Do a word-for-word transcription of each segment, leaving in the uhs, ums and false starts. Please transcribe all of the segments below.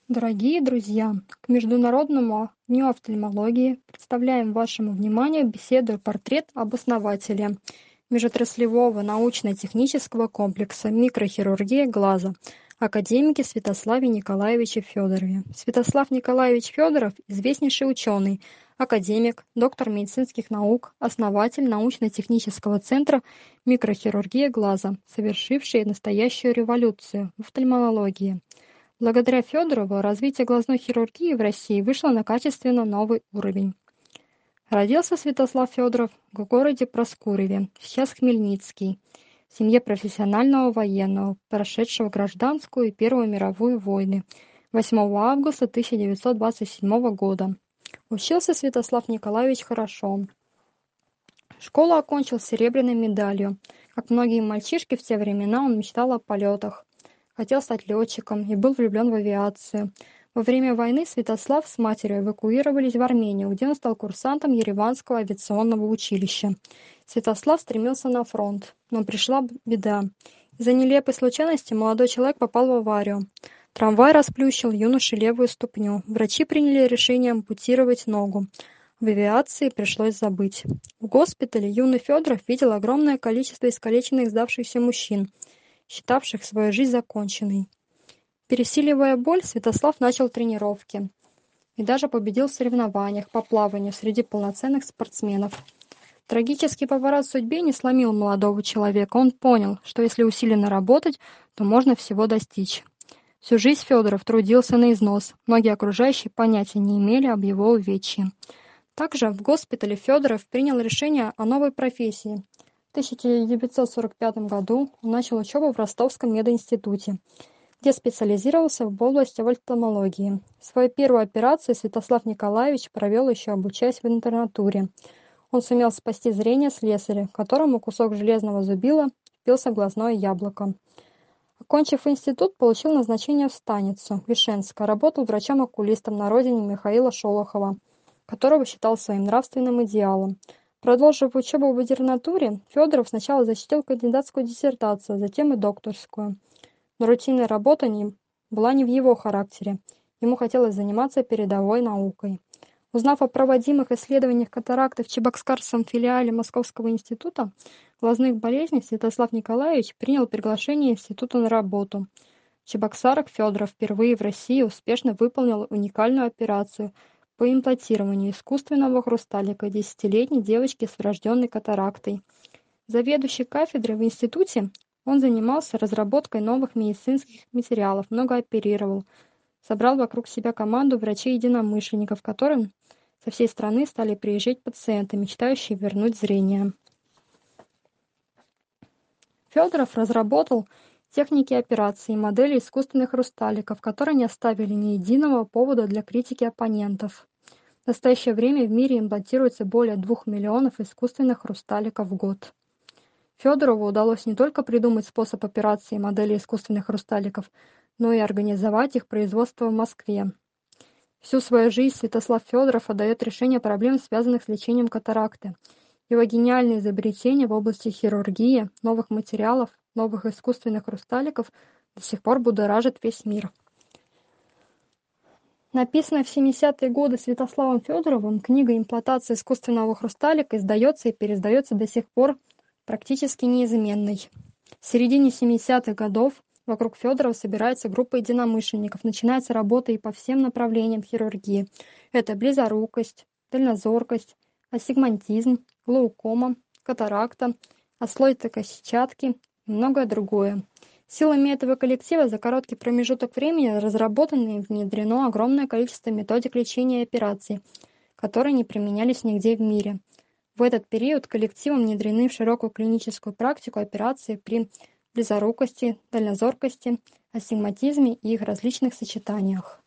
Дорогие друзья, к Международному дню офтальмологии представляем вашему вниманию беседу «Портрет об основателе межотраслевого научно-технического комплекса микрохирургия глаза» академике Святославе Николаевиче Федорове. Святослав Николаевич Федоров– известнейший ученый, академик, доктор медицинских наук, основатель научно-технического центра микрохирургия глаза, совершивший настоящую революцию в офтальмологии. Благодаря Федорову развитие глазной хирургии в России вышло на качественно новый уровень. Родился Святослав Федоров в городе Проскуреве, сейчас Хмельницкий, в семье профессионального военного, прошедшего гражданскую и Первую мировую войны, восьмого августа тысяча девятьсот двадцать седьмого года. Учился Святослав Николаевич хорошо. Школу окончил с серебряной медалью. Как многие мальчишки в те времена, он мечтал о полетах. Хотел стать летчиком и был влюблен в авиацию. Во время войны Святослав с матерью эвакуировались в Армению, где он стал курсантом Ереванского авиационного училища. Святослав стремился на фронт, но пришла беда. Из-за нелепой случайности молодой человек попал в аварию. Трамвай расплющил юноше левую ступню. Врачи приняли решение ампутировать ногу. В авиации пришлось забыть. В госпитале юный Федоров видел огромное количество искалеченных сдавшихся мужчин, считавших свою жизнь законченной. Пересиливая боль, Святослав начал тренировки и даже победил в соревнованиях по плаванию среди полноценных спортсменов. Трагический поворот в судьбе не сломил молодого человека. Он понял, что если усиленно работать, то можно всего достичь. Всю жизнь Федоров трудился на износ. Многие окружающие понятия не имели об его увечье. Также в госпитале Федоров принял решение о новой профессии. В тысяча девятьсот сорок пятом году он начал учебу в Ростовском мединституте, где специализировался в области офтальмологии. Свою первую операцию Святослав Николаевич провел еще обучаясь в интернатуре. Он сумел спасти зрение слесаря, которому кусок железного зубила впился в глазное яблоко. Окончив институт, получил назначение в станицу Вишенска, работал врачом-окулистом на родине Михаила Шолохова, которого считал своим нравственным идеалом. Продолжив учебу в интернатуре, Федоров сначала защитил кандидатскую диссертацию, затем и докторскую. Но рутинная работа не, была не в его характере. Ему хотелось заниматься передовой наукой. Узнав о проводимых исследованиях катаракты в Чебоксарском филиале Московского института глазных болезней, Святослав Николаевич принял приглашение института на работу. В Чебоксарах Федоров впервые в России успешно выполнил уникальную операцию по имплантированию искусственного хрусталика десятилетней девочки с врожденной катарактой. Заведующий кафедрой в институте, он занимался разработкой новых медицинских материалов, много оперировал, собрал вокруг себя команду врачей-единомышленников, которым со всей страны стали приезжать пациенты, мечтающие вернуть зрение. Федоров разработал техники операции и модели искусственных хрусталиков, которые не оставили ни единого повода для критики оппонентов. В настоящее время в мире имплантируется более двух миллионов искусственных хрусталиков в год. Федорову удалось не только придумать способ операции и модели искусственных хрусталиков, но и организовать их производство в Москве. Всю свою жизнь Святослав Федоров отдает решению проблем, связанных с лечением катаракты. Его гениальные изобретения в области хирургии, новых материалов, новых искусственных хрусталиков до сих пор будоражат весь мир. Написанная в семидесятые годы Святославом Федоровым книга «Имплантация искусственного хрусталика» издается и переиздается до сих пор практически неизменной. В середине семидесятых годов вокруг Федорова собирается группа единомышленников, начинается работа и по всем направлениям хирургии. Это близорукость, дальнозоркость, астигматизм, глаукома, катаракта, аслоитика сетчатки и многое другое. Силами этого коллектива за короткий промежуток времени разработано и внедрено огромное количество методик лечения и операций, которые не применялись нигде в мире. В этот период коллективом внедрены в широкую клиническую практику операции при близорукости, дальнозоркости, астигматизме и их различных сочетаниях.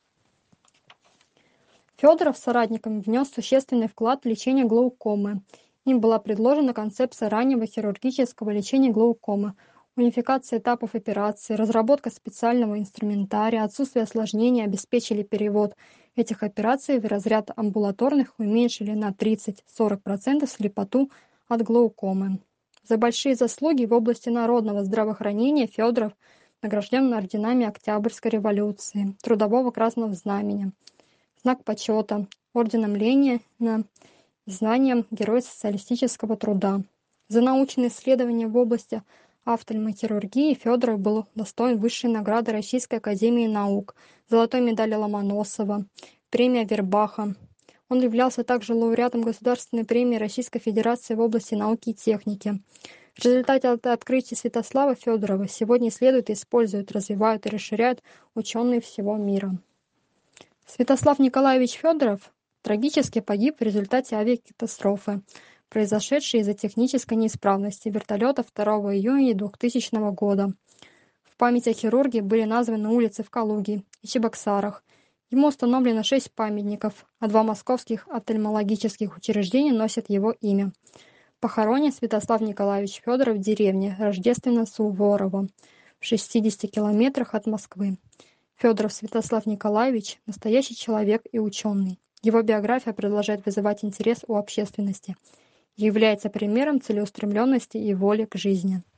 Федоров с соратниками внес существенный вклад в лечение глаукомы. Им была предложена концепция раннего хирургического лечения глаукомы, унификация этапов операции, разработка специального инструментария, отсутствие осложнений обеспечили перевод этих операций в разряд амбулаторных, уменьшили на тридцать-сорок процентов слепоту от глаукомы. За большие заслуги в области народного здравоохранения Федоров Награжден орденами Октябрьской революции, Трудового Красного Знамени, Знак почета, Орденом Ленина и званием Герой социалистического труда. За научные исследования в области офтальмохирургии Федоров был удостоен высшей награды Российской академии наук, золотой медали Ломоносова, премия Вербаха. Он являлся также лауреатом Государственной премии Российской Федерации в области науки и техники. В результате открытий Святослава Федорова сегодня исследуют, используют, развивают и расширяют ученые всего мира. Святослав Николаевич Федоров трагически погиб в результате авиакатастрофы, произошедшей из-за технической неисправности вертолета второго июня двухтысячного года. В память о хирурге были названы улицы в Калуге и Чебоксарах. Ему установлено шесть памятников, а два московских офтальмологических учреждения носят его имя. Похоронен Святослав Николаевич Федоров в деревне Рождественно-Суворово, в шестидесяти километрах от Москвы. Федоров Святослав Николаевич – настоящий человек и ученый. Его биография продолжает вызывать интерес у общественности и является примером целеустремленности и воли к жизни.